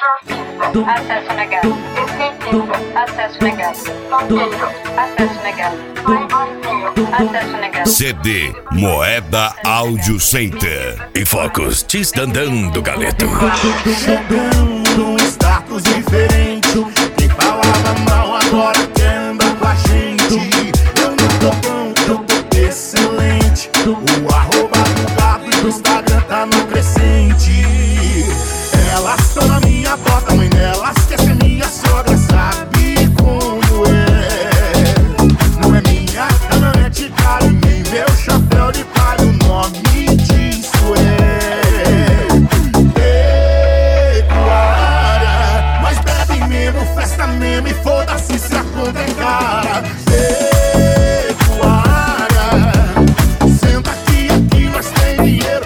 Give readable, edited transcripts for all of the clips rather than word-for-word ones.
Acesso negado. Acesso negado. Acesso negado. Acesso negado. CD Moeda Audio Center. E Focus, te dando galeto. Chegando um status diferente. Quem falava mal agora quer andar com a gente. Eu não tô bom, eu tô excelente. O arroba do dado e do Instagram tá no crescente. Elas estão na minha porta, mãe delas quer ser minha sogra, sabe como é. Não é minha caminhonete cara e nem meu chapéu de palha, o nome disso é pecuária. Mas bebe mesmo, festa mesmo e foda-se se a conta é cara. Pecuária, senta aqui, aqui nós tem dinheiro.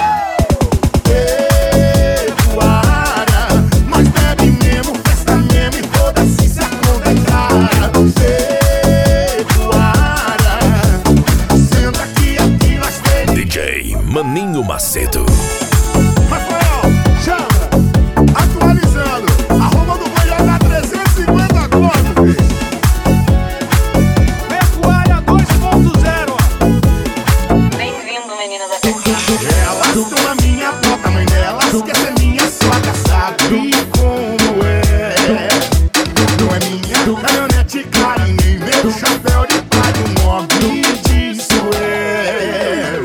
DJ Maninho Macedo. Rafael, chama, atualizando, arroba do Goiânia 350 conto, filho. Pecuária 2.0. Bem-vindo, menina da pecuária. Elas estão na minha porta, mãe delas quer ser minha sogra, sabe como é. Não é minha caminhonete cara e nem meu chapéu de palha, o nome disso é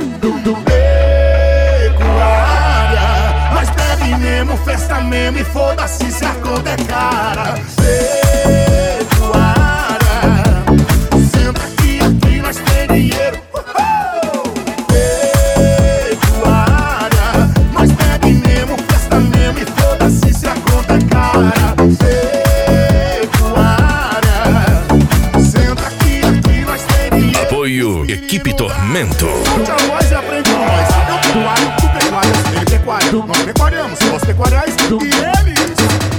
pecuária. Mas bebe mesmo, festa mesmo e foda-se se a conta é cara. Pecuária, senta aqui, aqui nós tem dinheiro. Pecuária, mas bebe mesmo, festa mesmo e foda-se se a conta é cara. Pecuária, senta aqui, aqui nós tem dinheiro. Apoio Equipe Tormento. Curte a voz e aprende com nós. Eu pecuário, tu pecuárias, ele pecuário. Nós pecuariamos, nós pecuariais e eles.